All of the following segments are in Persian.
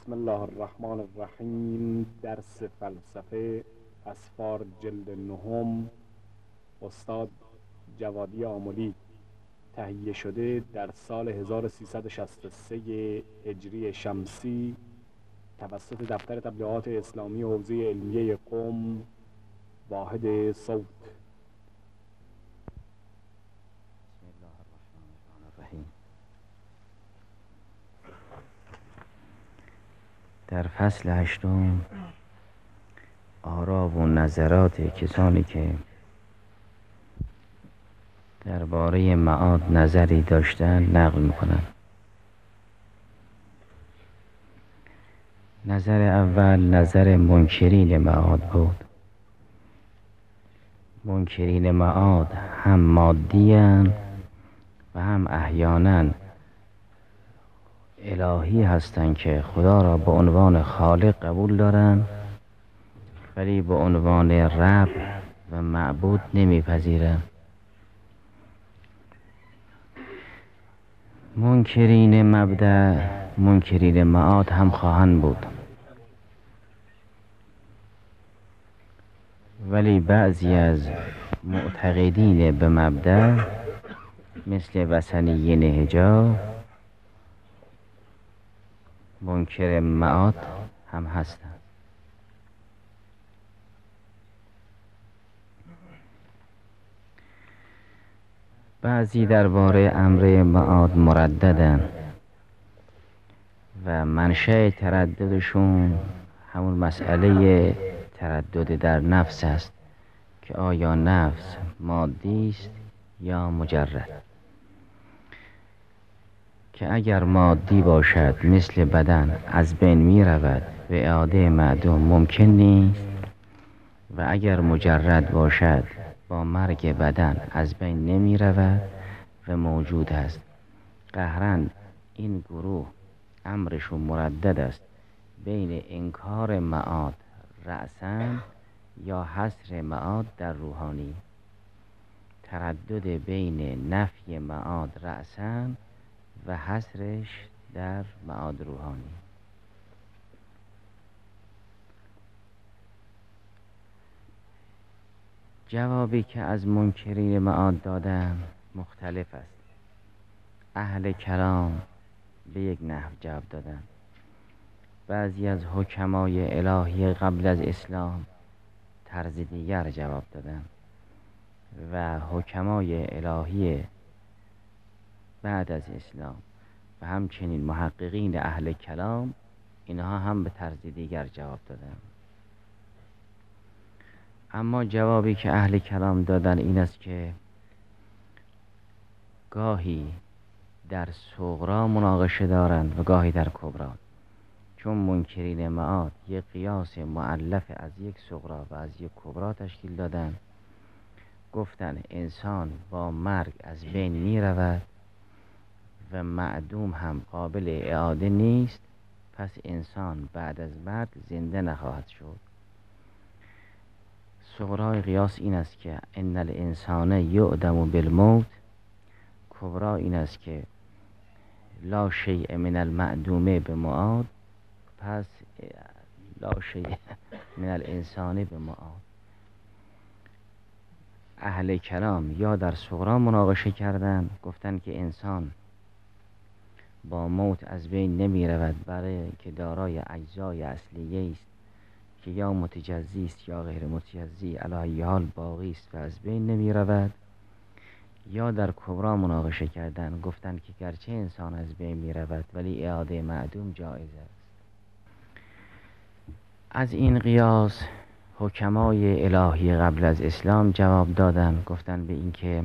بسم الله الرحمن الرحیم. درس فلسفه اسفار جلد نهم، استاد جوادی آملی، تهیه شده در سال 1363 هجری شمسی توسط دفتر تبلیغات اسلامی حوزه علمیه قم، واحد صوت. بسم الله الرحمن الرحیم. در فصل هشتم آرا و نظرات کسانی که درباره معاد نظری داشتن نقل میکنند. نظر اول نظر منکرین معاد بود. منکرین معاد هم مادی‌اند و هم احیانا الهی هستند که خدا را به عنوان خالق قبول دارند ولی به عنوان رب و معبود نمیپذیرند. منکرین مبدأ، منکرین معاد هم خواهند بود، ولی بعضی از معتقدین به مبدأ مثل وثنیین حجاب منکر معاد هم هستند. بعضی درباره امر معاد مرددند و منشأ ترددشون همون مسئله تردد در نفس است که آیا نفس مادی است یا مجرد، که اگر مادی باشد مثل بدن از بین می رود و اعاده معدوم ممکن نیست، و اگر مجرد باشد با مرگ بدن از بین نمی رود و موجود است. قهرن این گروه امرشون مردد است بین انکار معاد رأساً یا حصر معاد در روحانی، تردد بین نفی معاد رأساً و حصرش در معاد روحانی. جوابی که از منکرین معاد دادن مختلف است. اهل کلام به یک نحو جواب دادن، بعضی از حکمای الهی قبل از اسلام طرز دیگر جواب دادن و حکمای الهی بعد از اسلام و همچنین محققین اهل کلام اینها هم به طرز دیگر جواب دادن. اما جوابی که اهل کلام دادن این است که گاهی در صغرا مناقشه دارند و گاهی در کبرا، چون منکرین معاد یک قیاس مؤلف از یک صغرا و از یک کبرا تشکیل دادن. گفتن انسان با مرگ از بین می رود و معدوم هم قابل اعاده نیست، پس انسان بعد از مرگ زنده نخواهد شد. صغرای قیاس این است که ان الانسان یعدم بالموت. کبرا این است که لا شیء من المعدومه به معاد، پس لا شیء من الانسان به معاد. اهل کلام یا در صغرا مناقشه کردند، گفتند که انسان با موت از بین نمی رود، برای که دارای اجزای اصلیه است که یا متجزی است یا غیر متجزی، علی ای حال باقی است و از بین نمی رود. یا در کبرا مناقشه کردند، گفتند که گرچه انسان از بین می رود ولی اعاده معدوم جایز است. از این قیاس حکمای الهی قبل از اسلام جواب دادند، گفتند به این که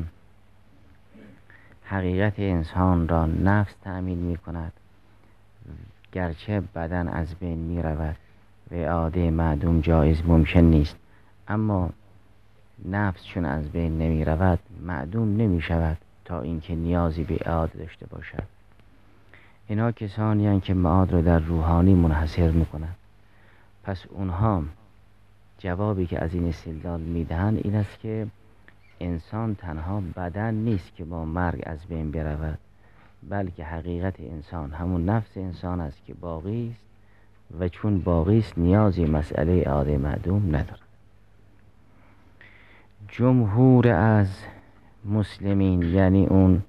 حقیقت انسان را نفس تأمین می کند، گرچه بدن از بین می رود و اعاده معدوم جایز ممکن نیست، اما نفس چون از بین نمی رود معدوم نمی شود تا اینکه نیازی به اعاده داشته باشد. اینا کسانی هستند که معاد را در روحانی منحصر می کنند. پس اونها جوابی که از این استدلال می دهند این است که انسان تنها بدن نیست که با مرگ از بین برود، بلکه حقیقت انسان همون نفس انسان است که باقی است و چون باقی است نیازی مسئله اعاده معدوم نداره. جمهور از مسلمین، یعنی اون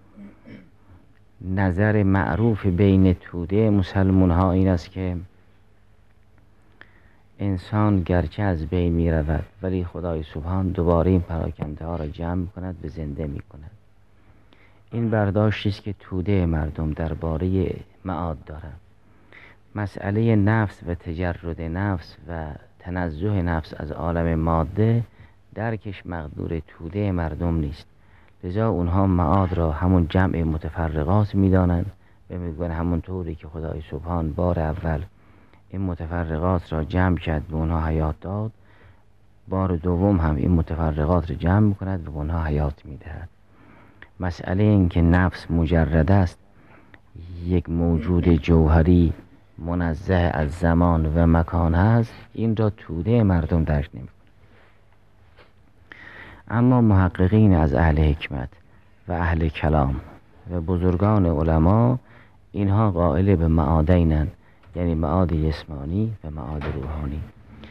نظر معروف بین توده مسلمون ها این است که انسان گرچه از بین می رود ولی خدای سبحان دوباره این پراکنده ها را جمع می کند و زنده می کند. این برداشتی است که توده مردم درباره معاد دارند. مسئله نفس و تجرد نفس و تنزه نفس از عالم ماده درکش مقدور توده مردم نیست، لذا اونها معاد را همون جمع متفرقات میدانند و میگویند همون طوری که خدای سبحان بار اول این متفرقات را جمع کرد به اونها حیات داد، بار دوم هم این متفرقات را جمع میکند و به اونها حیات میدهد. مسئله این که نفس مجرد است، یک موجود جوهری منزه از زمان و مکان هست، این را توده مردم درک نمی. اما محققین از اهل حکمت و اهل کلام و بزرگان علما اینها قائل به معادینند، یعنی معاد جسمانی و معاد روحانی.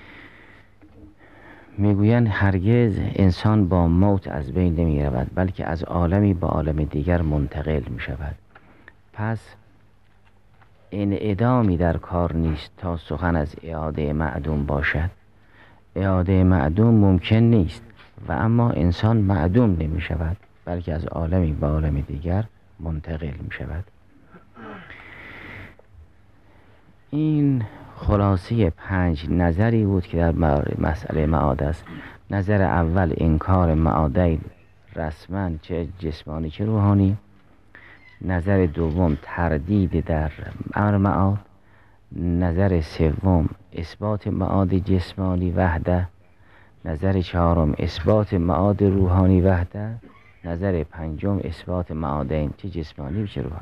میگویند هرگز انسان با موت از بین نمی رود، بلکه از عالمی به عالم دیگر منتقل می شود. پس انعدامی در کار نیست تا سخن از اعاده معدوم باشد. اعاده معدوم ممکن نیست و اما انسان معدوم نمی شود، بلکه از عالمی به عالم دیگر منتقل می شود. این خلاصه 5 نظری بود که در مسئله معاد است. نظر اول انکار معادین رسما، چه جسمانی چه روحانی. نظر دوم تردید در امر معاد. نظر سوم اثبات معاد جسمانی وحده. نظر چهارم اثبات معاد روحانی وحده. نظر پنجم اثبات معادین چه جسمانی و چه روحانی.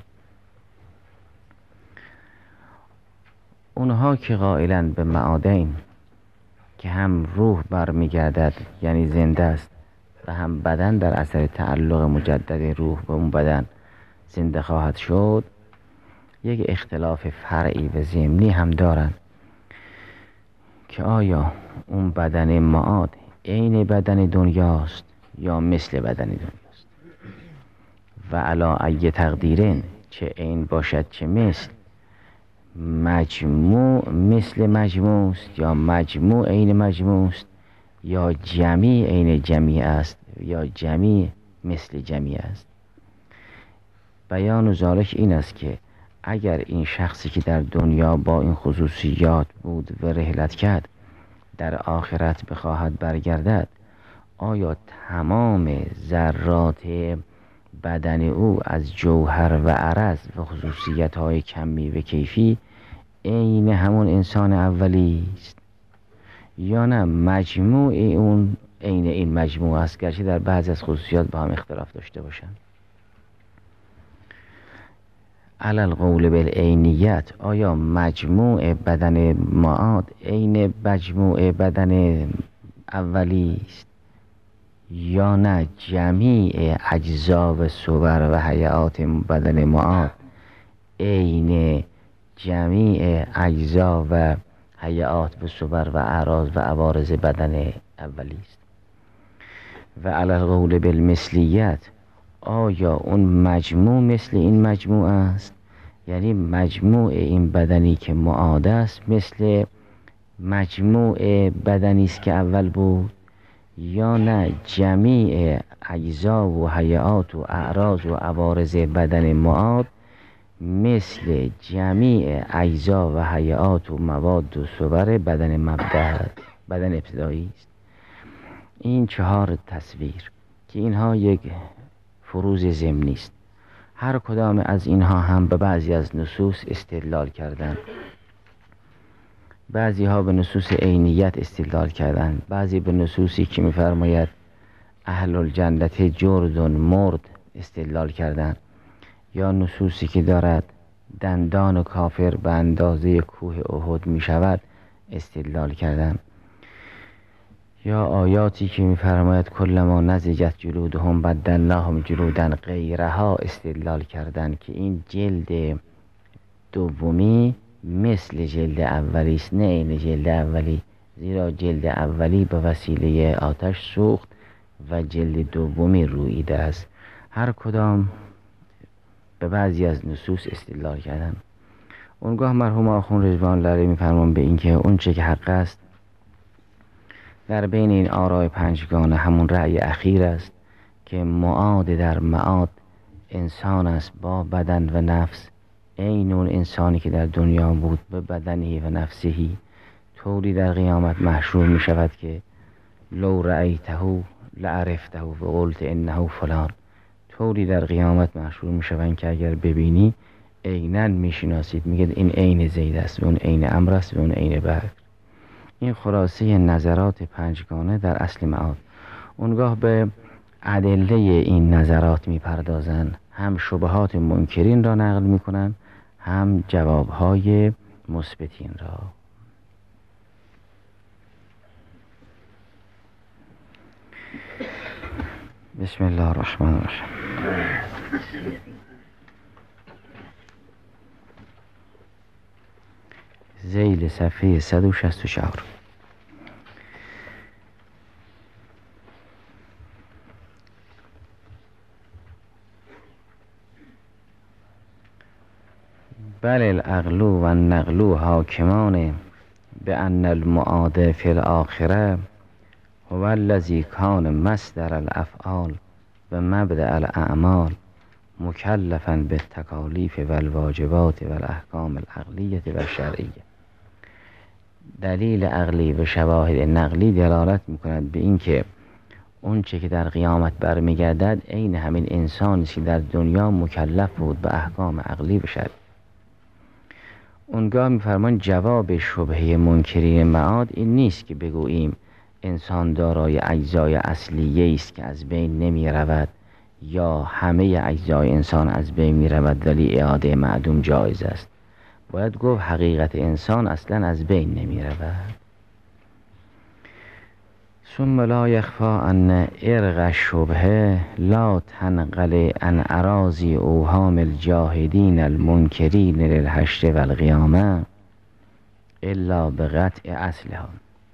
اونها که قائلن به معادین که هم روح برمیگردد یعنی زنده است و هم بدن در اثر تعلق مجدد روح به اون بدن زنده خواهد شد، یک اختلاف فرعی و ضمنی هم دارن که آیا اون بدن معاد عین بدن دنیاست یا مثل بدن دنیاست و علا ای تقدیرین، چه عین باشد چه مثل، مجموع مثل مجموع است یا مجموع عین مجموع است یا جمیع عین جمیع است یا جمیع مثل جمیع است. بیان ذالک این است که اگر این شخصی که در دنیا با این خصوصیات بود و رحلت کرد در آخرت بخواهد برگردد، آیا تمام ذرات بدن او از جوهر و عرض و خصوصیت های کمی و کیفی عین همون انسان اولی است یا نه مجموع اون عین این مجموع است، گرچه در بعضی از خصوصیات با هم اختلاف داشته باشند. علی القول بالعینیت، آیا مجموع بدن معاد عین مجموع بدن اولی است یا نه جمیع اجزا و صور و هیئات بدن معاد عین جمیع اجزا و هیئات و صور و اعراض و عوارض بدن اولی است. و علی القول بالمثلیت، آیا اون مجموع مثل این مجموع است، یعنی مجموع این بدنی که معاد است مثل مجموع بدنی است که اول بود یا نه جمیع اجزا و هیئات و اعراض و عوارض بدن معاد مثل جمیع اجزا و هیئات و مواد و صور بدن مبدأ بدن ابتدایی است. این 4 تصویر که اینها یک فروض ضمنی است، هر کدام از اینها هم به بعضی از نصوص استدلال کردند. بعضی ها به نصوص عینیت استدلال کردند، بعضی به نصوصی که می‌فرماید اهل الجنت جرد مرد استدلال کردند، یا نصوصی که دارد دندان کافر به اندازه کوه احد می شود استدلال کردند، یا آیاتی که می‌فرماید کلما نضجت جلودهم بدلناهم جلودا غیرها استدلال کردند که این جلد دومی مثل جلد اولی است، نه عین جلد اولی، زیرا جلد اولی به وسیله آتش سوخت و جلد دومی روییده است. هر کدام به بعضی از نصوص استدلال کردن. اونگاه مرحوم آخوند رضوان الله علیه می‌فرمان به اینکه اون چه که حق است در بین این آراء پنجگانه همون رأی اخیر است که معاد در معاد انسان است با بدن و نفس، عین اون انسانی که در دنیا بود به بدنی و نفسهی، طوری در قیامت محشور می شود که لو رأیته لعرفته و قلت انه فلان، طوری در قیامت محشور می شوند که اگر ببینی عیناً می شناسید، میگه این عین زید است و اون عین عمرو است و اون عین بکر. این خلاصه نظرات پنجگانه در اصل معاد. اونگاه به ادله این نظرات میپردازند، هم شبهات منکرین را نقل میکنند، هم جوابهای مثبتین را. بسم الله الرحمن الرحیم. ذیل صفحه 164. بل العقل و النقل حاکمان بأن المعاد فی الآخره هو الذی کان مصدر الافعال و مبدأ الاعمال مکلفا بالتکالیف و الواجبات و الاحکام العقلیه و الشرعیه. دلیل عقلی و شواهد نقلی دلالت میکند به اینکه اون چه که در قیامت برمیگردد عین همین انسانی که در دنیا مکلف بود به احکام عقلی و شرعی. اونگاه میفرمان جواب شبهه منکرین معاد این نیست که بگوییم انسان دارای اجزای اصلیه است که از بین نمی رود یا همه اجزای انسان از بین می رود ولی اعاده معدوم جایز است. باید گفت حقیقت انسان اصلا از بین نمی رود. ثم لا یخفا ان ارق الشبهه لا تنقل عن اراضی اوهام الجاهدین المنکرین للحشر و القیامه الا بقطع اصلها.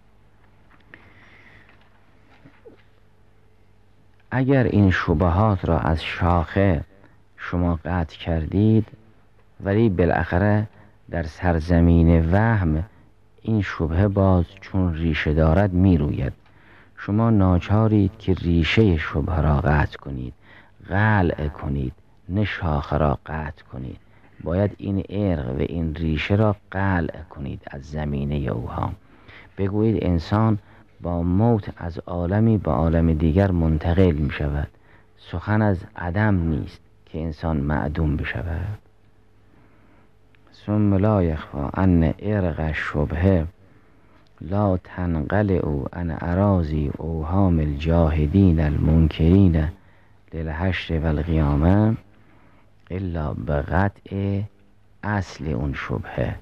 اگر این شبهات را از شاخه شما قطع کردید ولی بالاخره در سرزمین وهم این شبهه باز چون ریشه دارد می روید. شما ناچارید که ریشه شبهه را قطع کنید، قلع کنید، نه شاخه را قطع کنید. باید این ارق و این ریشه را قلع کنید از زمینه اوهام. بگویید انسان با موت از عالمی به عالم دیگر منتقل می شود. سخن از عدم نیست که انسان معدوم بشود. ثم لا یخفا ان ارق الشبهه لا تنقلع عن اراضی اوهام الجاهدین المنکرین للحشر و القیامه الا بقطع اصل اون شبهه.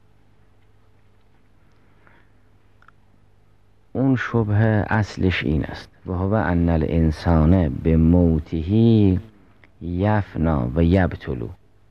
اون شبهه اصلش این است و هو ان الانسان به موته یفنا و یبتلو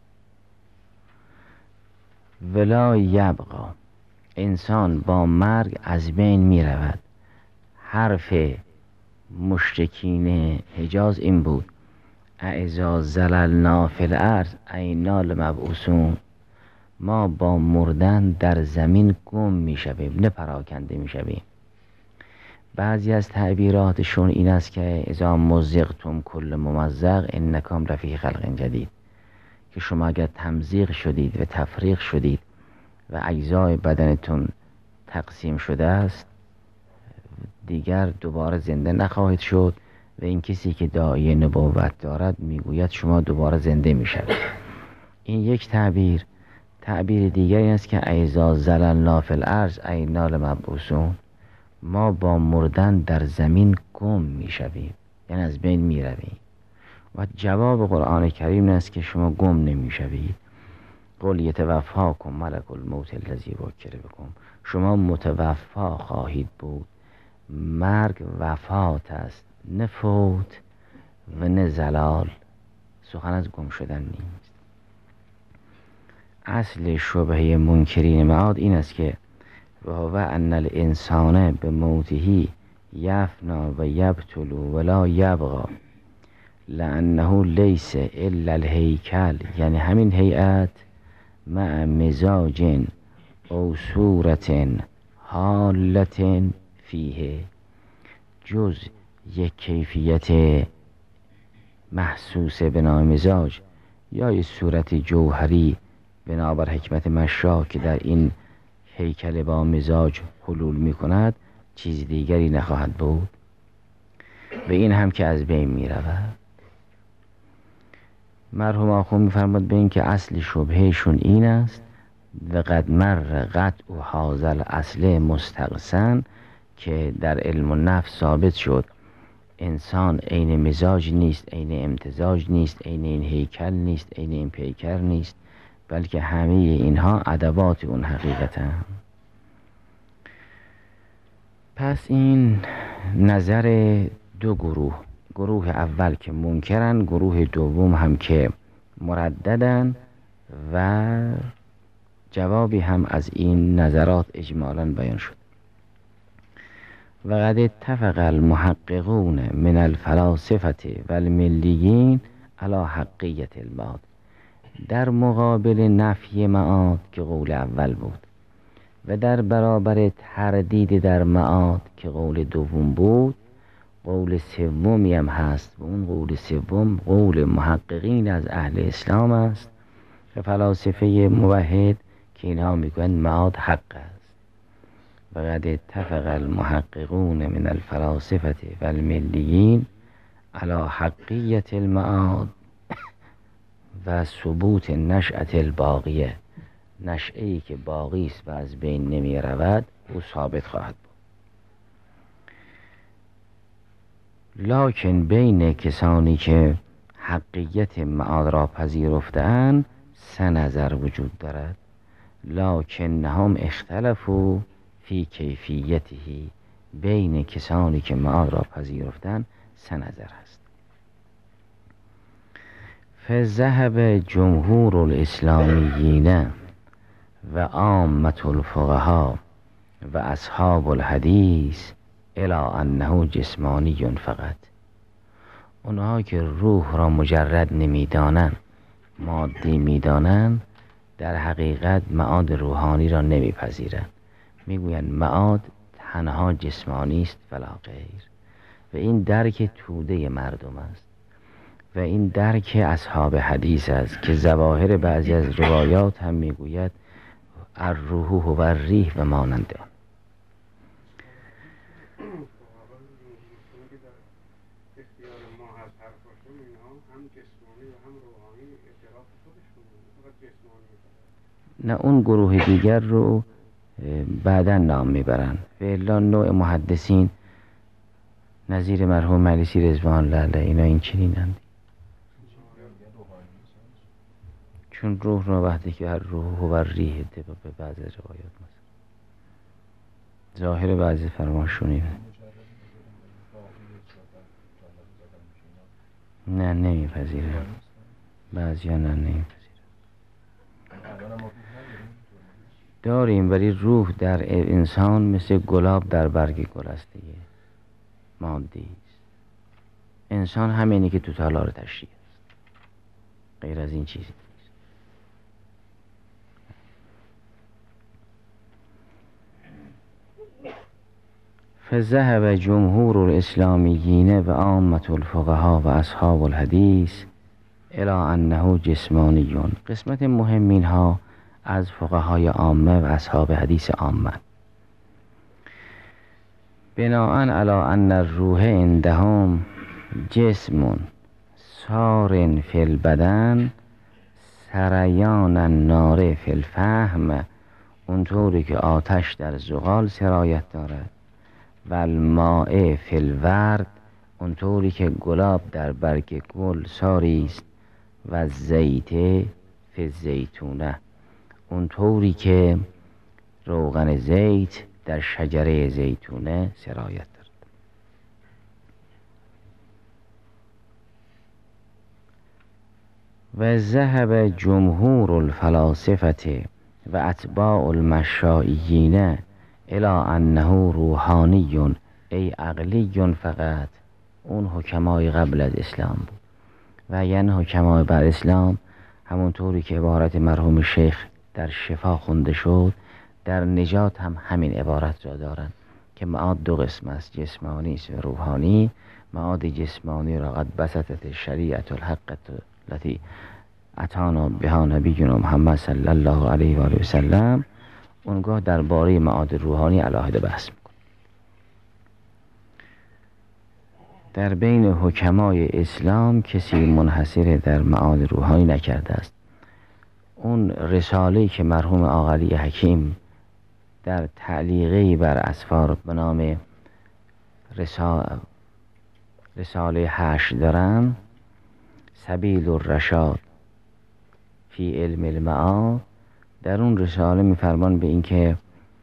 ولا یبقا. انسان با مرگ از بین می رود. حرف مشرکین حجاز این بود اذا زللنا فی الارض اینا لمبعوثون. ما با مردن در زمین گم می شویم، نه پراکنده می شویم. بعضی از تعبیراتشون این است که اذا مزقتم کل ممزق انکم لفی خلق جدید، که شما اگر تمزیق شدید و تفریق شدید و اجزای بدنتون تقسیم شده است دیگر دوباره زنده نخواهید شد و این کسی که داعی نبوت دارد میگوید شما دوباره زنده میشوید. این یک تعبیر. تعبیر دیگری است که اذا زللنا فی الارض اینا لمبعوثون. ما با مردن در زمین گم میشویم، یعنی از بین میرویم. و جواب قرآن کریم است که شما گم نمیشوید. قل یتوفاکم ملک الموت الذی وکل بکم. شما متوفا خواهید بود. مرگ وفات است، نه فوت و نه زلال. سخن از گم شدن نیست. اصل شبهه منکرین معاد این است که و هو ان الانسان به موته یفنا و یبتل ولا یبقى لانه لیس الا الهیکل، یعنی همین هیئت مع مزاج او صورت حالت فیه، جز یک کیفیت محسوس به نام مزاج یا یک صورت جوهری بنابر حکمت مشا که در این هیکل با مزاج حلول می کند، چیز دیگری نخواهد بود و این هم که از بین می رود. مرحوم آخوند می فرمود به این که اصل شبهشون این است و قد مر قطع حاصل اصل مستقسن، که در علم النفس ثابت شد انسان عین مزاج نیست، عین امتزاج نیست، عین این هیکل نیست، عین این پیکر نیست، بلکه همه اینها ادوات اون حقیقتن. پس این نظر دو گروه، گروه اول که منکرن، گروه دوم هم که مرددن، و جوابی هم از این نظرات اجمالاً بیان شد. و قد اتفق المحققون من الفلاسفه و الملیین علی حقیت المعاد، در مقابل نفی معاد که قول اول بود و در برابر تردید در معاد که قول دوم بود، قول سومی هم هست و اون قول سوم قول محققین از اهل اسلام است و فلاسفه موحد که اینها میگویند معاد حق است. و قد اتفق المحققون من الفلاسفه و الملیین علی حقیت المعاد و ثبوت نشأة الباقیه، نشأه‌ای که باقی است و از بین نمی رود او ثابت خواهد بود. لکن بین کسانی که حقیت معاد را پذیرفتند سه نظر وجود دارد. لکنهم اختلفوا فی کیفیته، بین کسانی که معاد را پذیرفتند سه نظر است. فذهب جمهور الاسلامیین و عامة الفقهاء و اصحاب الحدیث الی انه جسمانی فقط، اونها که روح را مجرد نمیدانند، مادی میدانند، در حقیقت معاد روحانی را نمیپذیرند، میگویند معاد تنها جسمانی است فلا غیر. و این درک توده مردم است و این درک اصحاب حدیث است که ظواهر بعضی از روایات هم میگوید الروح و الریح و مانند آن. نه اون گروه دیگر رو بعدا نام میبرن و الا نوع محدثین نظیر مرحوم مجلسی رضوان الله علیه اینا این چنینند، چون روح رو وقتی که هر روح و ریح به بعض روایات مثلا ظاهر بعضی فرماشونی نه نمیپذیرن، بعضی ها نه نمیپذیرن. داریم ولی روح در انسان مثل گلاب در برگ گل است دیگه، مادی است. انسان همینی که تو تالار تشریح است، غیر از این چیزی نیست. فذهب جمهور الاسلامیین و عامة الفقهاء و اصحاب الحدیث الی انه جسمانی. قسمت مهمین ها از فقهای عامه و اصحاب حدیث عامه بناءً علی ان الروح عندهم جسم سار فی البدن سریان النار فی الفهم، اونطوری که آتش در زغال سرایت دارد و الماء فی الورد، اونطوری که گلاب در برگ گل ساری است و زیت فی الزیتونه، اونطوری که روغن زیت در شجره زیتونه سرایت دارد. و ذهب جمهور الفلاسفه و اتباع المشائیین الی انه روحانی ای عقلی فقط. اون حکمای قبل از اسلام بود و یعنی حکمای بعد اسلام همونطوری که عبارت مرحوم شیخ در شفا خونده شد، در نجات هم همین عبارت را دارن که معاد دو قسم است، جسمانی و روحانی. معاد جسمانی را قد بسطت شریعت الحق التي اتانا بها نبینا محمد صلی الله علیه و آله و سلم. اونگاه درباره معاد روحانی علاهده بحث میکنه. در بین حکمای اسلام کسی منحصر در معاد روحانی نکرده است. اون رساله‌ای که مرحوم آقایی حکیم در تعلیقی بر اسفار به نام رساله 8 دارن، سبیل الرشاد فی علم المعاد، در اون رساله میفرمان به این که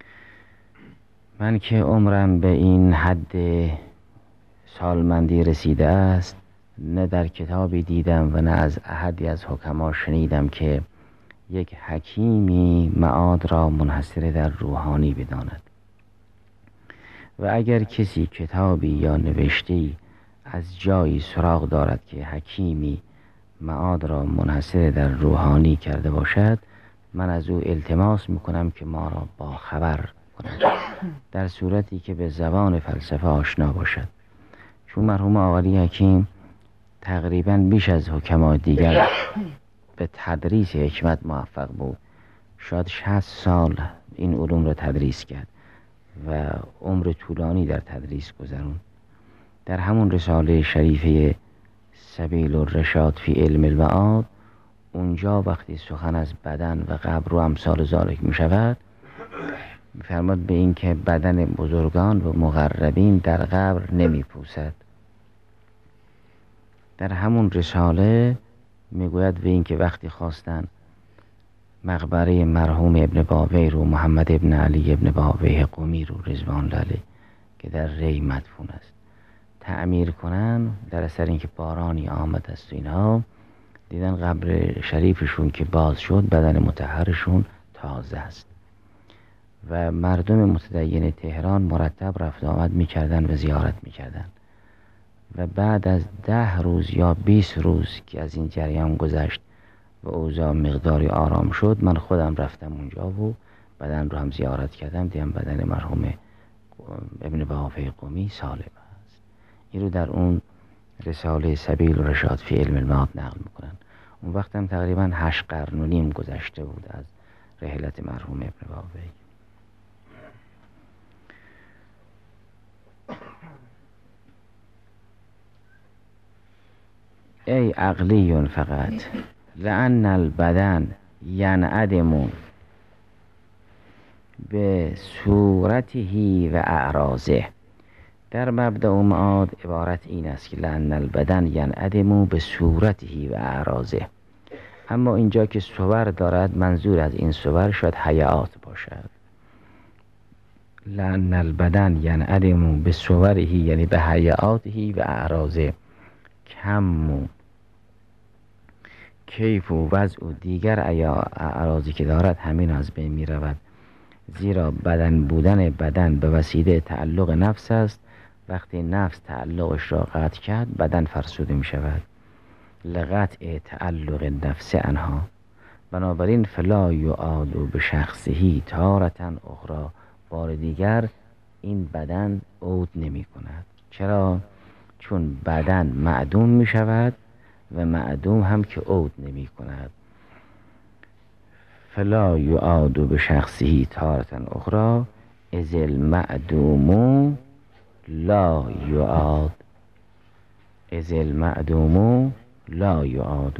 من که عمرم به این حد سالمندی رسیده است، نه در کتابی دیدم و نه از احدی از حکما شنیدم که یک حکیمی معاد را منحصر در روحانی بداند. و اگر کسی کتابی یا نوشته‌ای از جایی سراغ دارد که حکیمی معاد را منحصر در روحانی کرده باشد، من از او التماس میکنم که ما را با خبر کند، در صورتی که به زبان فلسفه آشنا باشد. چون مرحوم آقایی حکیم تقریبا بیش از حکمای دیگر به تدریس حکمت موفق بود. شاید 60 سال این علوم را تدریس کرد و عمر طولانی در تدریس گذرون. در همون رساله شریفه سبیل الرشاد فی علم المعاد، اونجا وقتی سخن از بدن و قبر و امثال ذالک می شود، می‌فرماد به این که بدن بزرگان و مقربین در قبر نمی پوسد. در همون رساله میگوید به این که وقتی خواستن مقبره مرحوم ابن باویح رو، محمد ابن علی ابن باویح قمی رو رضوان الله علیه که در ری مدفون است، تعمیر کنن، در اثر اینکه بارانی آمد است و اینها، دیدن قبر شریفشون که باز شد، بدن مطهرشون تازه است و مردم متدین تهران مرتب رفت آمد میکردن و زیارت میکردن. و بعد از 10 روز یا 20 روز که از این جریان گذشت و اوضاع مقداری آرام شد، من خودم رفتم اونجا و بدن رو هم زیارت کردم، دیدم بدن مرحوم ابن باویح قمی سالم است. این رو در اون رساله سبیل الرشاد فی علم المعاد نقل میکنن. اون وقت هم تقریبا 8 قرن و نیم گذشته بود از رحلت مرحوم ابن باویح. ای عقلی فقط لأن البدن ینعدم به صورته و اعراضه. در مبدأ معاد عبارت این است که لأن البدن ینعدم به صورته و اعراضه، اما اینجا که صور دارد، منظور از این صور شاید حیات باشد. لأن البدن ینعدم به صوره، یعنی به حیاته و اعراضه، کم کیف و وضع و دیگر اعراضی که دارد همین از بین می رود. زیرا بدن بودن بدن به وسیله تعلق نفس است. وقتی نفس تعلقش را قطع کرد، بدن فرسوده می شود لقطع تعلق نفس انها. بنابراین فلا یعاد به شخصهی تارة اخرى، بار دیگر این بدن عود نمی کند. چرا؟ چون بدن معدوم می شود و معدوم هم که عود نمی کند. فلا یعاد به شخصهی تارة اخرى اذ المعدوم لا یعاد، اذ المعدوم لا یعاد.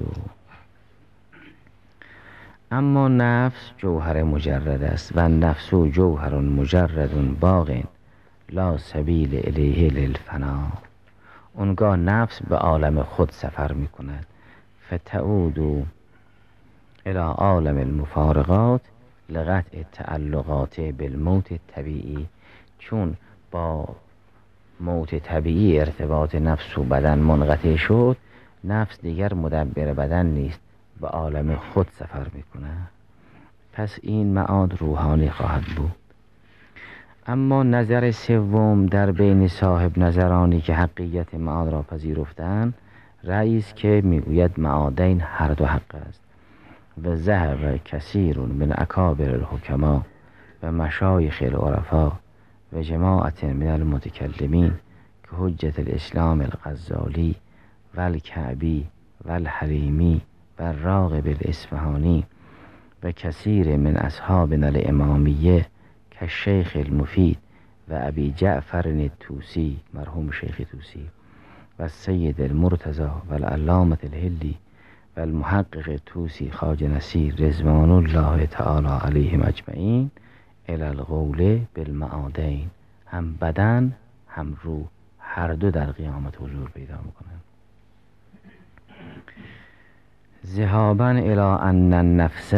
اما نفس جوهر مجرد است و نفس جوهر مجرد باق لا سبیل الیه للفنا. اونگاه نفس به عالم خود سفر می کند. فتعود الى عالم المفارقات لقطع تعلقات بالموت طبیعی. چون با موت طبیعی ارتباط نفس و بدن منقطع شد، نفس دیگر مدبر بدن نیست به عالم خود سفر میکنه، پس این معاد روحانی خواهد بود. اما نظر سوم در بین صاحب نظرانی که حقیقت معاد را پذیرفتند رأی است که میگوید معادین هر دو حق است و ذهب کثیر من اکابر الحکما و مشایخ العرفا و جماعت من المتکلمین که حجت الاسلام الغزالی و الکعبی و الحلیمی و الراغب الاصفهانی و کثیر من اصحابنا الامامیه که شیخ المفید و ابی جعفر الطوسی مرحوم شیخ طوسی و سید المرتضی و العلامة الهلی و المحقق طوسی خواجه نصیر رضوان الله تعالی علیهم اجمعین الی القول بالمعادین، هم بدن هم روح هر دو در قیامت حضور پیدا میکنند. ذهابا الی ان النفس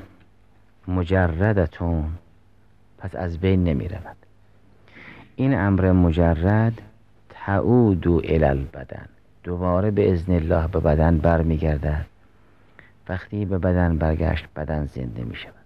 مجردتون، پس از بین نمی رود. این امر مجرد تعود الی البدن، دوباره به اذن الله به بدن برمیگردد. وقتی به بدن برگشت بدن زنده می شود.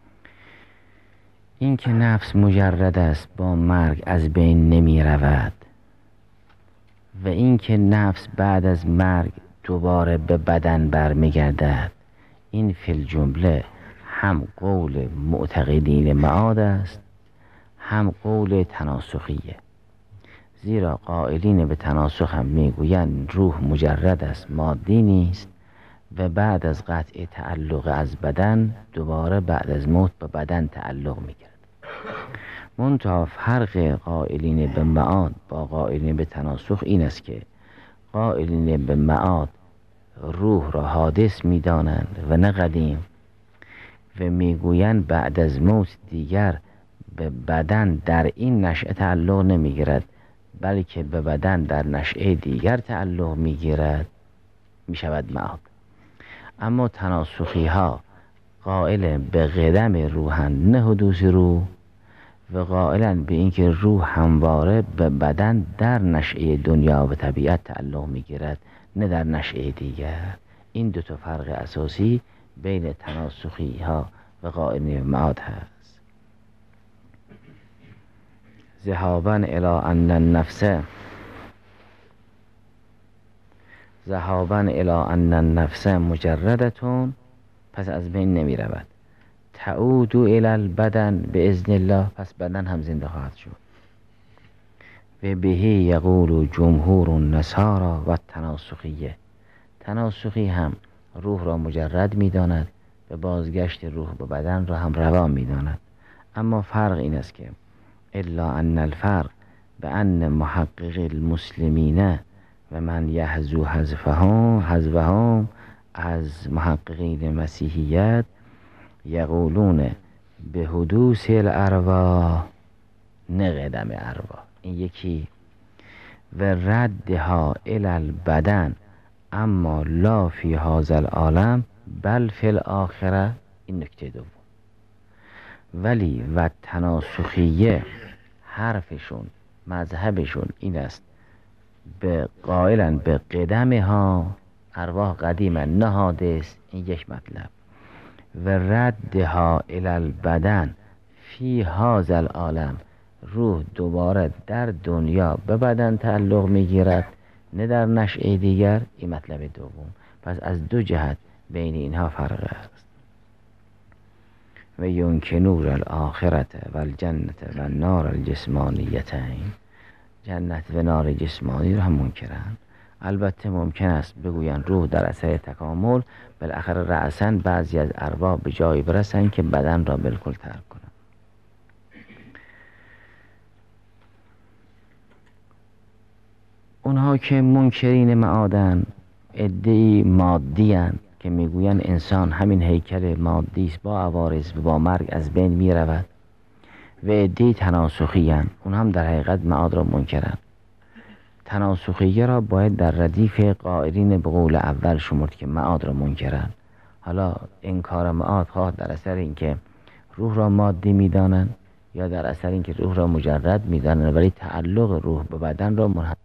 این که نفس مجرد است با مرگ از بین نمی رود و این که نفس بعد از مرگ دوباره به بدن برمیگردد، این فی الجمله هم قول معتقدین معاد است هم قول تناسخیه. زیرا قائلین به تناسخ هم میگویند روح مجرد است، مادی نیست و بعد از قطع تعلق از بدن دوباره بعد از موت به بدن تعلق میگیرد. منتها فرق قائلین به معاد با قائلین به تناسخ این است که قائلین به معاد روح را حادث میدانند و نه قدیم و میگویند بعد از موت دیگر به بدن در این نشأه تعلق نمیگیرد بلکه به بدن در نشأه دیگر تعلق میگیرد، میشود معاد. اما تناسخی ها قائل به قدم روحند نه حدوث روح و قائلن به اینکه روح همواره به بدن در نشأه دنیا و طبیعت تعلق میگیرد نه در نشأه دیگر. این دو تا فرق اساسی بین تناسخی ها و قائلین معاد هست. ذهابا الی ان النفس مجردتون، پس از بین نمی رود. تعود الی البدن به اذن الله، پس بدن هم زنده خواهد شد. و بهی یقول جمهور النصارى و تناسخیه، تناسخی هم روح را مجرد می داند و بازگشت روح به بدن را هم روا می داند. اما فرق این است که الا ان الفرق به ان محقق المسلمین و من یحذو حذفهم از محققین مسیحیت یقولون به حدوث الارواح نه قدم ارواح، این یکی، و ردها الی البدن اما لا فی هذا العالم بل فی الاخره، این نکته دوم. ولی و تناسخیه حرفشون مذهبشون این است به قائلن به قدم ها، ارواح قدیمه نه حادث، این یک مطلب، و ردها الی البدن فی هذا العالم، روح دوباره در دنیا به بدن تعلق میگیرد نه در نشأه دیگر، این مطلب دوم. پس از دو جهت بین اینها فرق است. و ینکنون الاخرة و الجنة و النار الجسمانیتین، جنت و نار جسمانی رو هم منکرند. البته ممکن است بگویند روح در اثر تکامل بالاخره رأساً بعضی از ارواح به جایی برسند که بدن را بالکل ترک کنند. اونها که منکرین معادن عده‌ای مادی‌اند که میگویند انسان همین هیکل مادی است با عوارض و با مرگ از بین می رود، و عده‌ای تناسخی‌اند اون هم در حقیقت معاد را منکرند. تناسخیه را باید در ردیف قائلین به قول اول شمرد که معاد را منکرند. حالا انکار معاد خواه در اثر اینکه روح را مادی میدانند یا در اثر اینکه روح را مجرد میدانند ولی تعلق روح به بدن را منحصر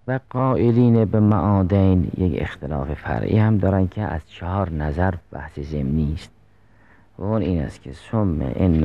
و قائلین به معادین یک اختلاف فرعی هم دارن که از 4 نظر بحث ضمنی است و اون این است که ثم ان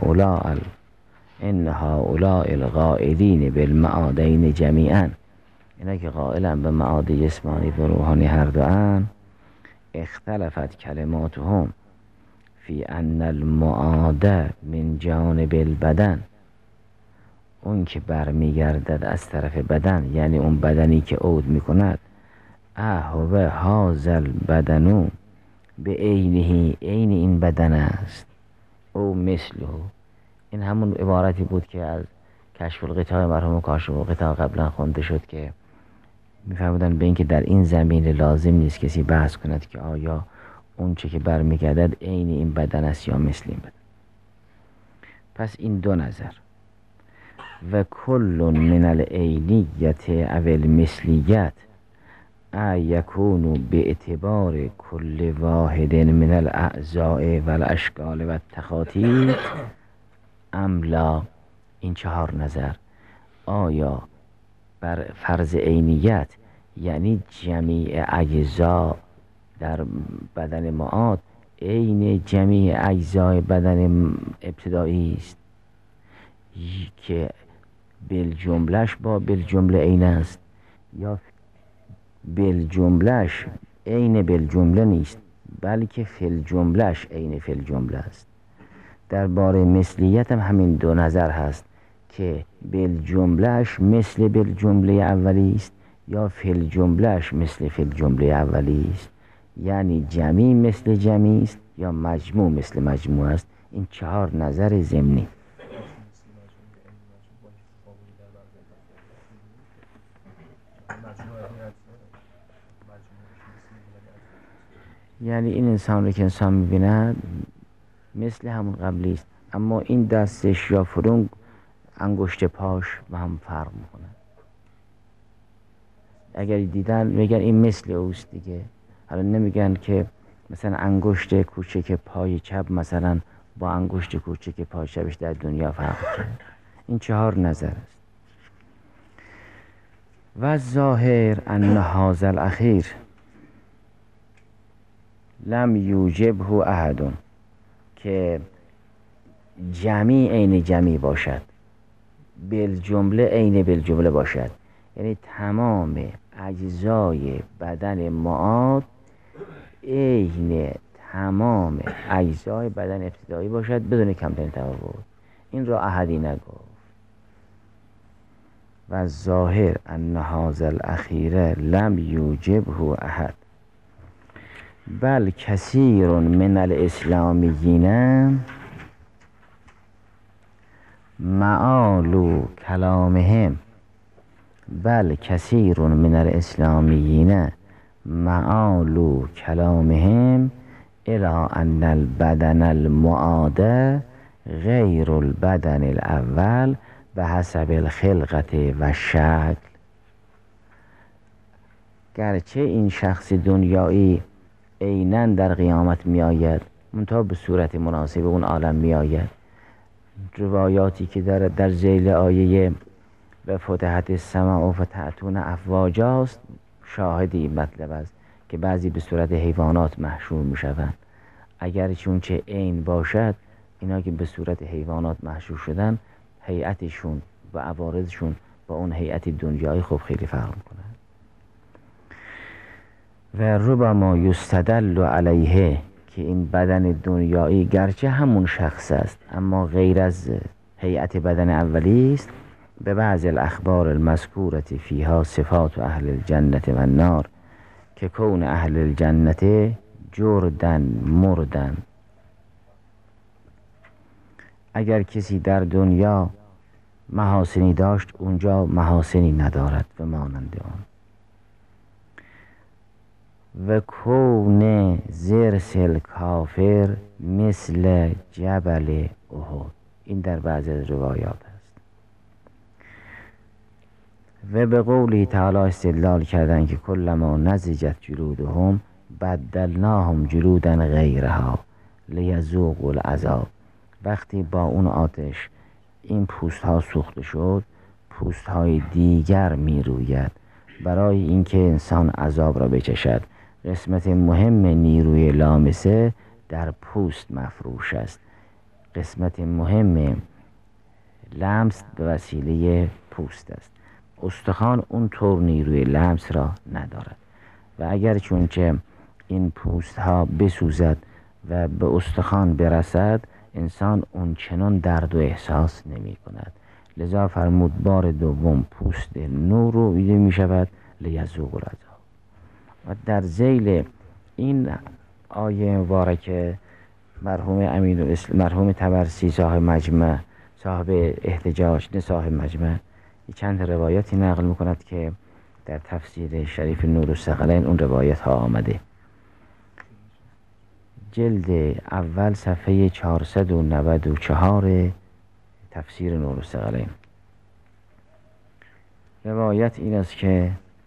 هؤلاء القائلین بالمعادین جمیعا، اینا که قائلن به معاد جسمانی و روحانی هر دوان، اختلفت کلماتهم فی ان المعاد من جانب البدن، اون که برمیگردد از طرف بدن، یعنی اون بدنی که عود میکند، اهو هازل بدنو به عینه، عین این بدن است، او مثله. این همون عبارتی بود که از کشف الغطاء مرحوم کاشف الغطاء قبلا خونده شد که میفرمودن به این که در این زمین لازم نیست کسی بحث کند که آیا اون چه که برمیگردد عین این بدن است یا مثل این بدن. پس این 2 نظر. و کل من العینیت او المثلیت یکون به اعتبار کل واحد من الاعضاء و الاشکال و التخاطیط املا. این 4 نظر، آیا بر فرض عینیت یعنی جمیع اجزا در بدن معاد عین جمیع اجزای بدن ابتدایی است که بالجملهش با بالجمله عین است، یا بالجملهش عین بالجمله نیست بلکه فی الجملهش عین فی الجمله است. درباره مثلیت هم همین 2 نظر هست که بالجملهش مثل بالجمله اولی است یا فی الجملهش مثل فی الجمله اولی است، یعنی جمیع مثل جمیع است یا مجموع مثل مجموع است. این 4 نظر ضمنی. یعنی این انسان رو که انسان میبیند مثل همون قبلی است، اما این دستش یا فرون انگشت پاش با هم فرق میکنه. اگر دیدن میگن این مثل اوست دیگه. حالا نمیگن که مثلا انگشت کوچک پای چپ مثلا با انگشت کوچک پای چپش در دنیا فرق کنه. این 4 نظر است. و ظاهر ان هذا الاخیر لم یوجبه احد، که جمیع عین جمیع باشد، بالجمله عین بالجمله باشد، یعنی تمام اجزای بدن معاد عین تمام اجزای بدن ابتدایی باشد بدون کمترین تفاوت. این را احدی نگفت. و ظاهر ان هذا الاخیر لم یوجبه احد بل کثیر من الاسلامیین معال کلامهم بل کثیر من الاسلامیین معال کلامهم الی ان البدن المعاد غیر البدن الاول به حسب الخلقت و شکل. گرچه این شخص دنیایی عیناً در قیامت می آید منتها به صورت مناسب اون عالم می آید. روایاتی که در ذیل آیه و فتحت السماء و فتحتون افواجا است شاهدی این مطلب است که بعضی به صورت حیوانات محشور می شوند. اگر چون چه عین باشد، اینا که به صورت حیوانات محشور شدن هیئتشون و عوارضشون با اون هیئت دنیایی خب خیلی فرق میکنه. و ربما یستدل علیه، که این بدن دنیایی گرچه همون شخص است اما غیر از هیئت بدن اولی است، به بعض الاخبار المذکورة فیها صفات اهل الجنة و النار، که کون اهل الجنة جردن مردن. اگر کسی در دنیا محاسنی داشت اونجا محاسنی ندارد و مانند آن. و کون زرس الکافر مثل جبل احد. این در بعضی از روایات است. و به قوله تعالی استدلال کردن که کلما نضجت جلودهم بدلناهم جلودا غیرها لیذوقوا العذاب. وقتی با اون آتش این پوست ها سوخته شد، پوست های دیگر می روید، برای اینکه انسان عذاب را بچشد. قسمت مهم نیروی لامسه در پوست مفروش است. قسمت مهم لمس به وسیله پوست است. استخوان اون طور نیروی لمس را ندارد و اگر چونچه این پوست ها بسوزد و به استخوان برسد، انسان اون چنان درد و احساس نمی کند. لذا فرمود بار دوم پوست نور رو ویده می شود لیذوقوا العذاب. و در ذیل این آیه مبارکه مرحوم طبرسی صاحب مجمع، صاحب احتجاج، نه صاحب مجمع، چند روایتی نقل میکند که در تفسیر شریف نور الثقلین اون روایت ها آمده. جلد اول صفحه 494 تفسیر نور الثقلین. روایت این است که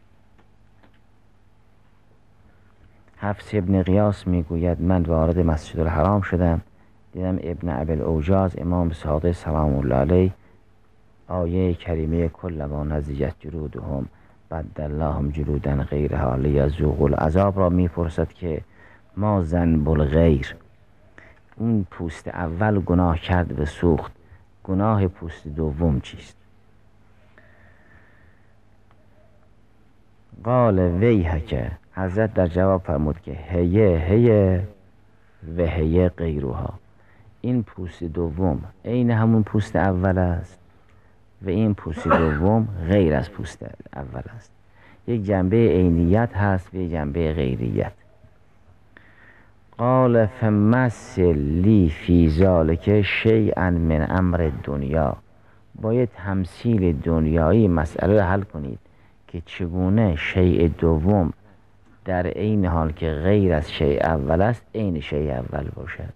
حفص ابن قیاس میگوید من وارد مسجد الحرام شدم، دیدم ابن ابی الاوجاز امام صادق سلام الله علیه آیه کریمه کلما نضجت جلودهم بدل اللهم جلودا غیرها لیذوقوا العذاب را میپرسد که ما ذنب الغیر. اون پوست اول گناه کرد و سوخت، گناه پوست دوم چیست؟ قال ویحک، حضرت در جواب فرمود که هیه و هیه غیرها. این پوست دوم عین همون پوست اول است و این پوست دوم غیر از پوست اول است. یک جنبه عینیت هست و یک جنبه غیریت. قال فمثل لی فی ذلک شیئا من امر دنیا. باید تمثیل دنیایی مسئله حل کنید که چگونه شیء دوم در این حال که غیر از شیء اول است عین شیء اول باشد.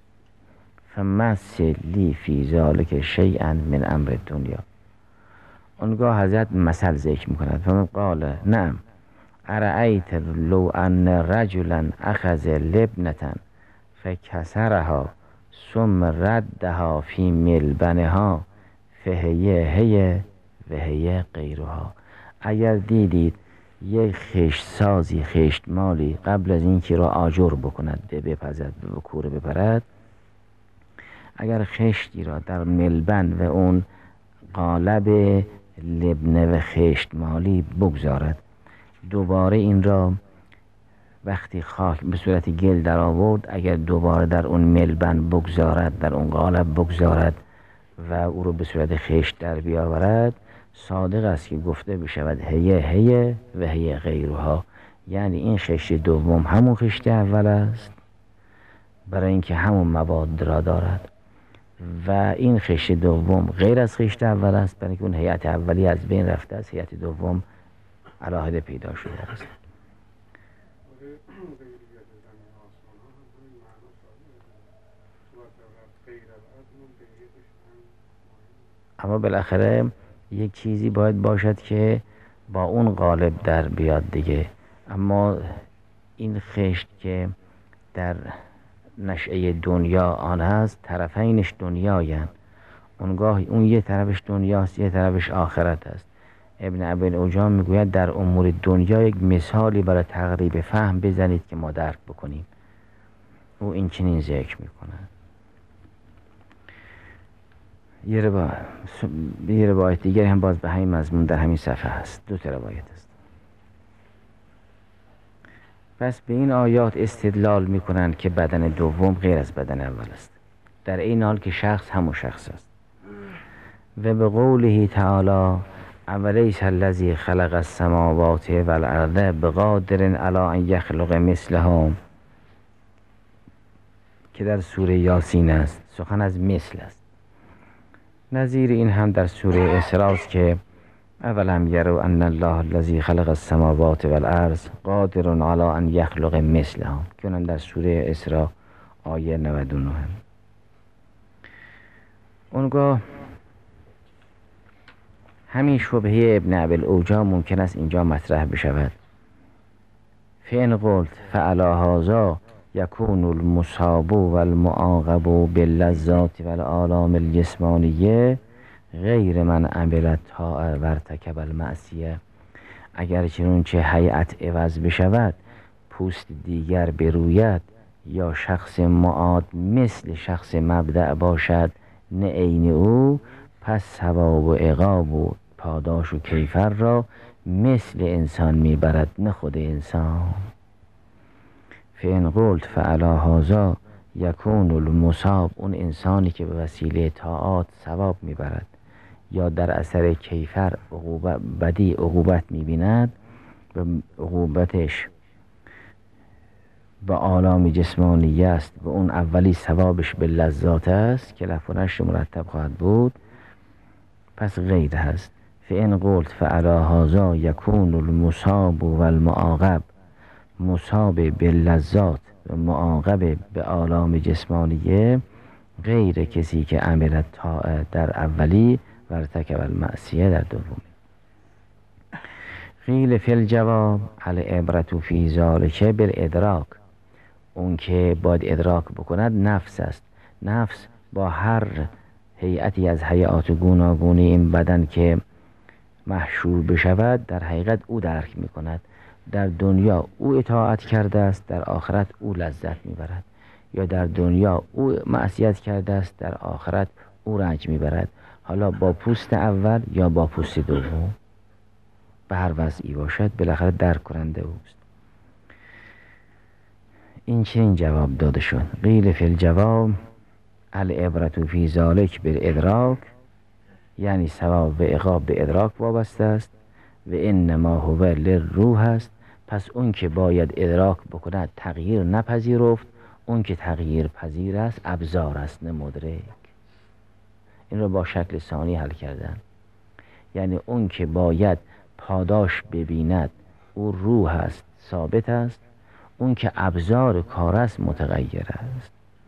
فمثل لی فی ذلک شیئا من امر دنیا. اونگاه حضرت مثل ذکر میکند. فقال نعم ارأیت لو ان رجلا اخذ لبنة فکسرها ثم ردها فی ملبنها فهیه و هی غیرها. اگر دیدید یک خشت سازی، خشت مالی قبل از اینکه را آجر بکند، بپزد، به کوره بپرد، اگر خشتی را در ملبن و اون قالب لبنه و خشت مالی بگذارد، دوباره این را وقتی خاک به صورت گل در آورد، اگر دوباره در اون ملبن بگذارد، در اون قالب بگذارد و او رو به صورت خشت در بیاورد، صادق است که گفته بشود هیه و هی غیرها. یعنی این خشت دوم همون خشت اول است برای اینکه همون مواد را دارد و این خشت دوم غیر از خشت اول است برای اینکه اون هیئت اولی از بین رفته است، هیئت دوم علاهده پیدا شده است. اما بالاخره یک چیزی باید باشد که با اون قالب در بیاد دیگه. اما این خشت که در نشأه دنیا آن هست، طرفینش دنیایند. اونگاه اون یه طرفش دنیاست، یه طرفش آخرت است. ابن ابی الاوجام میگوید در امور دنیا یک مثالی برای تقریب فهم بزنید که ما درک بکنیم. او این چنین ذکر میکنه. یه روایت دیگر هم باز به همین مضمون در همین صفحه هست. دو تا روایت است. پس به این آیات استدلال میکنند که بدن دوم غیر از بدن اول است، در این حال که شخص همون شخص است. و به قوله تعالی اولیس الذی خلق السماوات والارض بقادر علی ان یخلق مثلهم، که در سوره یاسین است، سخن از مثل است. نظیر این هم در سوره اسراء است که اولم یروا ان الله الذی خلق السماوات والارض قادر علی ان یخلق مثلهم، که اونم در سوره اسراء آیه 99 هم. اونگاه همین شبهه ابن ابی الاوجام ممکن است اینجا مطرح بشود. فین قلت فعلی هذا یکون المصاب والمعاقب باللذات والآلام الجسمانیه غیر من عمل الطاعه و ارتکب المعصیه. اگر چنانچه هیئت عوض بشود پوست دیگر بروید، یا شخص معاد مثل شخص مبدأ باشد نه عین او، پس ثواب و عقاب و پاداش و کیفر را مثل انسان میبرد نه خود انسان. فإن قلت فعلی هذا یکون المصاب، اون انسانی که به وسیله طاعات ثواب میبرد یا در اثر کیفر بدی عقوبت میبیند و عقوبتش به آلام جسمانی است و اون اولی ثوابش به لذات است که لفظ و نشر مرتب خواهد بود، پس غیر هست. فإن قلت فعلی هذا یکون المصاب و المعاقب، مصاب به لذات و معاقب به آلام جسمانیه، غیر کسی که عمل طاعه در اولی و ارتکب المعصیه در دومی. قیل فی الجواب العبرة فی ذلک بالادراک، اون که باید ادراک بکند نفس است. نفس با هر هیئتی از هیئات گوناگونی این بدن که محشور بشود در حقیقت او درک می کند. در دنیا او اطاعت کرده است، در آخرت او لذت می برد، یا در دنیا او معصیت کرده است، در آخرت او رنج می برد، حالا با پوست اول یا با پوست دوم، به هر وضعی باشد بالاخره درک کننده اوست. این چنین جواب داده شد. قیل فی الجواب العبرة فی ذلک بالادراک، یعنی ثواب و عقاب به ادراک وابسته است و انما هو للروح است. پس اون که باید ادراک بکند تغییر نپذیرفت، اون که تغییر پذیر است ابزار است نه مدرک. این رو با شکل ثانی حل کردن، یعنی اون که باید پاداش ببیند او روح است، ثابت است، اون که ابزار کار است متغیر است.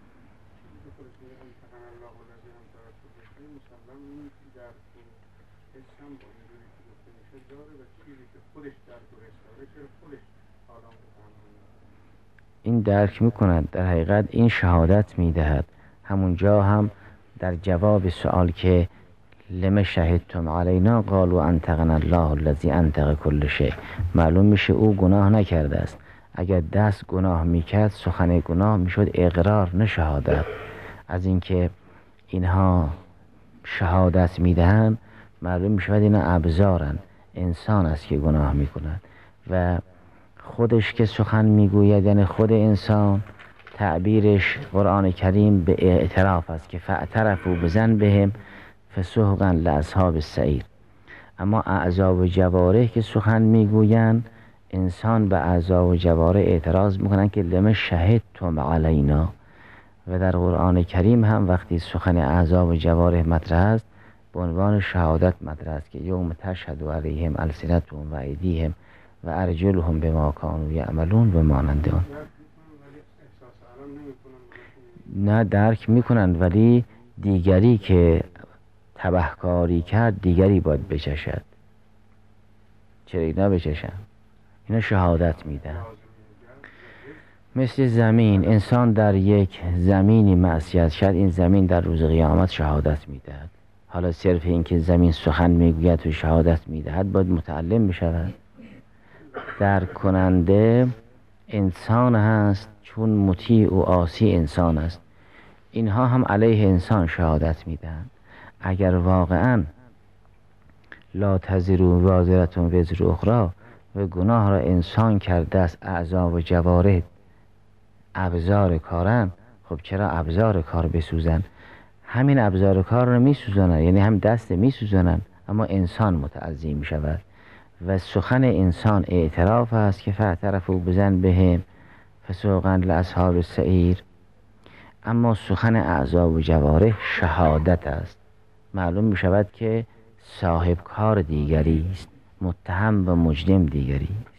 این درک میکند، در حقیقت این شهادت میدهد. همونجا هم در جواب سوال که لم شهدتم علینا قالوا انطقنا الله الذی انطق کل شیء، معلوم میشه او گناه نکرده است. اگر دست گناه میکرد سخن گناه میشد اقرار نه شهادت. از اینکه اینها شهادت میدهند معلوم میشود اینا ابزارن، انسان است که گناه میکند و خودش که سخن میگوید، یعنی خود انسان تعبیرش قرآن کریم به اعتراف است که فاعترفوا بذنبهم فسحقا لاصحاب السعیر. اما اعضا و جوارح که سخن میگویند، انسان به اعضا و جوارح اعتراض میکنن که لم شهدتم علینا. و در قرآن کریم هم وقتی سخن اعضا و جوارح مطرح است به عنوان شهادت مطرح است که یوم تشهد علیهم السنتهم و ایدیهم و ارجلهم بما کانوا یعملون و مانند آن. نه درک میکنند، ولی دیگری که تبهکاری کرد دیگری باید بچشد. چرا اینا بچشن؟ اینا شهادت میدن. مثل زمین، انسان در یک زمینی معصیت شد، این زمین در روز قیامت شهادت میدهد. حالا صرف این که زمین سخن میگوید و شهادت میدهد باید متعلم بشود. درک کننده انسان هست، چون مطیع و عاصی انسان است. اینها هم علیه انسان شهادت میدهند. اگر واقعا لا تزروا وازرة وزر اخری و گناه را انسان کرده است، اعضا و جوارح ابزار کارن، خب چرا ابزار کار بسوزن؟ همین ابزار کار را میسوزانن، یعنی هم دست میسوزانن، اما انسان متعزی میشود. و سخن انسان اعتراف است که فاعترفوا بذنبهم فسحقا لاصحاب السعیر. اما سخن اعضا و جوارح شهادت است، معلوم می شود که صاحب کار دیگری است، متهم و مجرم دیگری است.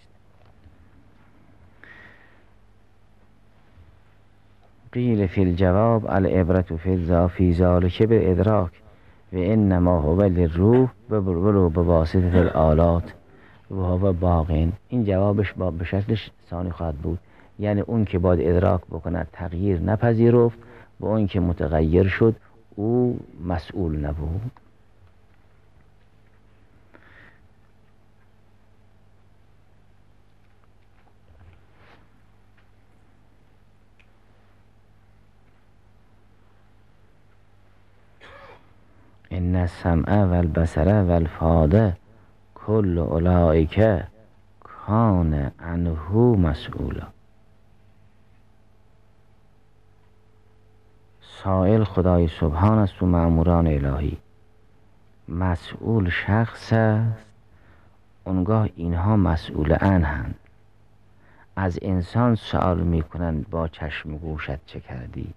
قیل فی الجواب العبرة فی ذلک بالادراک و انما هو للروح و بواسطه الآلات و هو باقین. این جوابش به شکل ثانی خواهد بود، یعنی اون که باید ادراک بکند تغییر نپذیرفت و اون که متغیر شد او مسئول نبود. ان السمع و البصر و الفؤاد کل اولئک کان عنه مسئولا. سائل خدای سبحان است و مأموران الهی، مسئول شخص است، اونگاه اینها مسئول عنهند. از انسان سوال میکنند با چشم و گوشت چه کردی،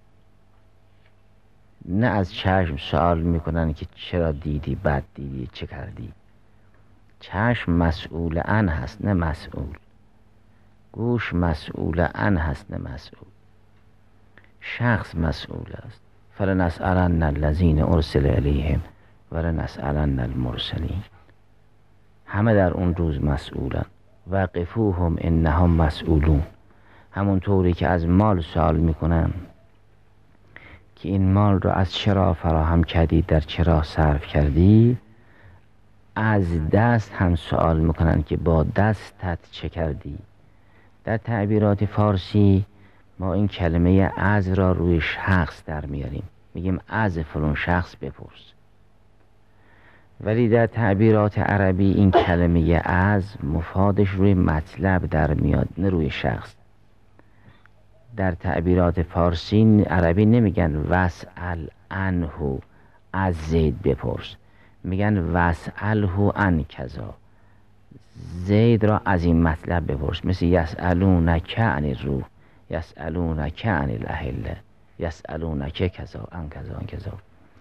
نه از چشم سوال میکنند که چرا دیدی، بد دیدی، چه کردی. چشم مسئول عنه هست نه مسئول، گوش مسئول عنه هست نه مسئول. شخص مسئول است. فلنسألن الذین ارسل الیهم ولنسألن المرسلین. همه در اون روز مسئولن. وقفوهم انهم مسئولون. همونطوری که از مال سوال میکنن که این مال رو از چرا فراهم کردی، در چرا صرف کردی، از دست هم سوال میکنن که با دستت چه کردی. در تعبیرات فارسی ما این کلمه از را روی شخص در میاریم، میگیم از فلان شخص بپرس. ولی در تعبیرات عربی این کلمه از مفادش روی مطلب در میاد، نه روی شخص. در تعبیرات فارسی عربی نمیگن وسأل عنه، از زید بپرس، میگن وسأله عن کذا، زید را از این مطلب بپرس. مثل یسألونک عن الروح، یسألونک عن الاهله، یسألونک کذا عن کذا عن کذا.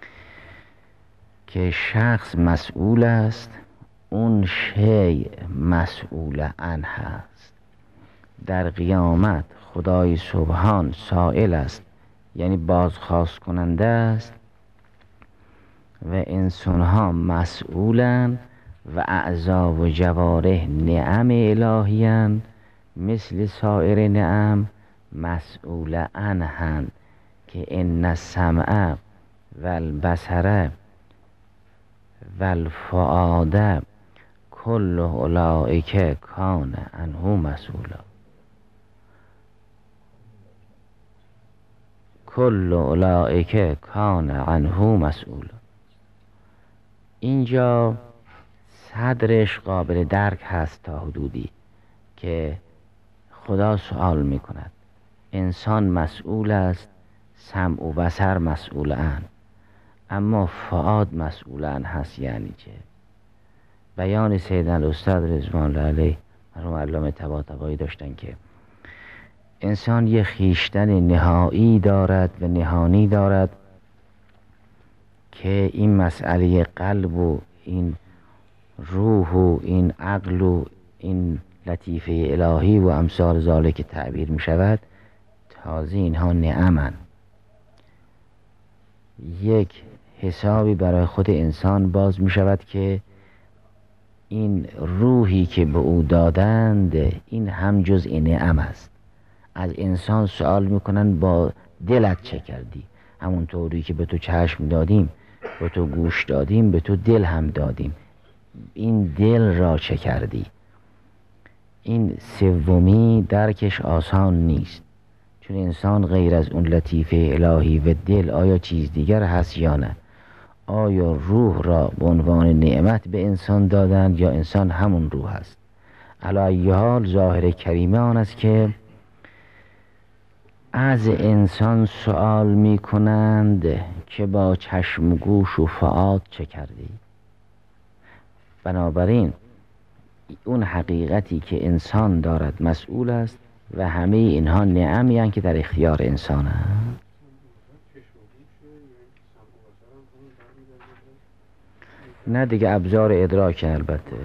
که شخص مسئول است، اون شیء مسئول عنه است. در قیامت خدای سبحان سائل است، یعنی بازخواست کننده است، و انسانها مسئولن و اعضا و جوارح نعم الهیان مثل سایر نعم مسئول عنهن. که ان السمع و البصر و الفؤاد کل اولئک کان عنه مسئولا. کل اولئک کان عنه مسئولا. اینجا صدرش قابل درک هست تا حدودی که خدا سوال می کند. انسان مسئول است، سمع و بصر مسئول عنه، اما فؤاد مسئول عنه هست. یعنی چه؟ بیان سید الاستاد رضوان الله علیه مرحوم علامه طباطبایی داشتن که انسان یه خویشتن نهایی دارد و نهانی دارد که این مسئله قلب و این روح و این عقل و این لطیفه الهی و امثال ذالک که تعبیر می شود، تازه اینها نعمن. یک حسابی برای خود انسان باز می شود که این روحی که به او دادند این هم جزء نعم است. از انسان سوال میکنن با دلت چه کردی، همونطوری که به تو چشم دادیم، به تو گوش دادیم، به تو دل هم دادیم، این دل را چه کردی. این سومی درکش آسان نیست، چون انسان غیر از اون لطیفه الهی و دل آیا چیز دیگر هست یا نه. آیا روح را به عنوان نعمت به انسان دادند یا انسان همون روح است؟ علی ای حال ظاهر کریمه آن است که از انسان سوال می کنند که با چشم و گوش و فؤاد چه کردی. بنابراین اون حقیقتی که انسان دارد مسئول است و همه اینها نعمی هستند که در اختیار انسان هست. نه دیگه ابزار ادراک البته،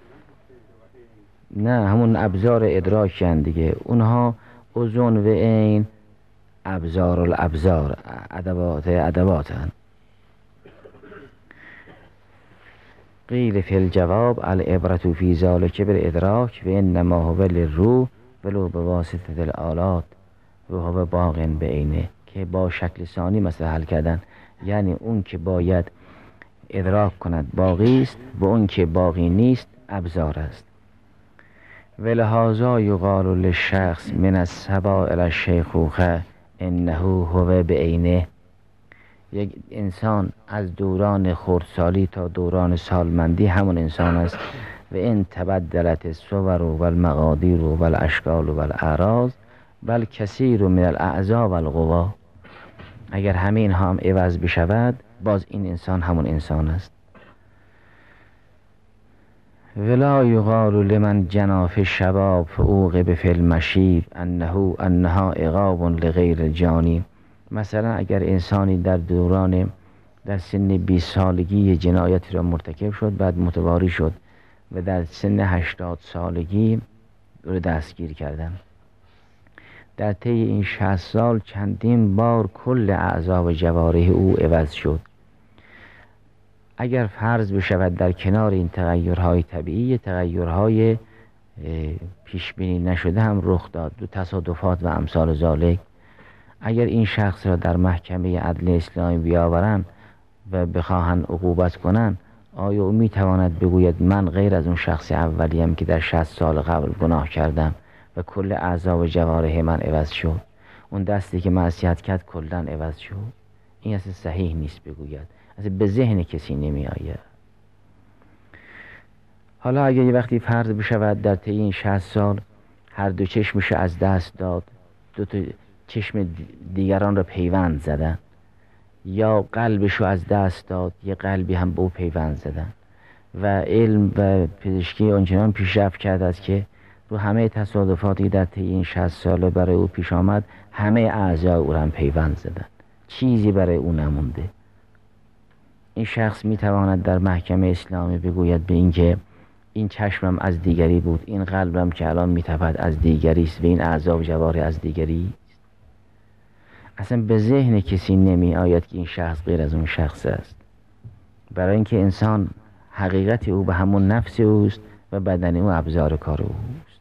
نه همون ابزار ادراک هستند دیگه. اونها اذن و عین ابزار الابزار، ادوات هستند. قیل فی الجواب العبرة فی ذلک بالادراک و انما هو للروح ولو بواسطه الآلات و هو باق بعینه. که با شکل ثانی مثلا حل کردن، یعنی اون که باید ادراک کند باقی است و اون که باقی نیست ابزار است. ولهذا یقال للشخص من الصبا الی الشیخوخه انه هو بعینه. یک انسان از دوران خردسالی تا دوران سالمندی همون انسان است. و این تبدلت الصور و المقادیر و الاشکال و الاعراض بل کثیر من الاعضاء و القوا. اگر همه اینها هم عوض بشود باز این انسان همون انسان است. ولا یقال لمن جناف الشباب فعوقب فی المشیب انها عقاب لغیر جانی. مثلا اگر انسانی در سن 20 سالگی جنایتی را مرتکب شد، بعد متواری شد و در سن 80 سالگی او دستگیر کردن، در طی این 60 سال چندین بار کل اعضا و جوارح او عوض شد. اگر فرض بشود در کنار این تغییرهای طبیعی تغییرهای پیش بینی نشده هم رخ داد، دو تصادفات و امثال ذالک، اگر این شخص را در محکمه عدل اسلامی بیاورند و بخواهند عقوبت کنند، آیا او میتواند بگوید من غیر از اون شخص اولیم که در 60 سال قبل گناه کردم و کل اعضا و جوارح من عوض شد، اون دستی که معصیت کرد کلا عوض شد؟ این اصلا صحیح نیست بگوید، اصلا به ذهن کسی نمی آید. حالا اگر یه وقتی فرض بشود در طی این 60 سال هر دو چشمش از دست داد، دو تا چشم دیگران را پیوند زدن، یا قلبشو از دست داد یه قلبی هم به او پیوند زدن، و علم و پزشکی آنچنان پیشرفت کرده است که رو همه تصادفاتی در طی این 60 ساله برای او پیش آمد همه اعضای او را هم پیوند زدن، چیزی برای او نمونده. این شخص میتواند در محکمه اسلامی بگوید به این که این چشمم از دیگری بود، این قلبم که الان میتپد از دیگری است و این اعضا و جوارح از دیگری است؟ اصلا به ذهن کسی نمی آید که این شخص غیر از اون شخص است، برای اینکه انسان حقیقت او به همون نفس اوست و بدن او ابزار کار اوست.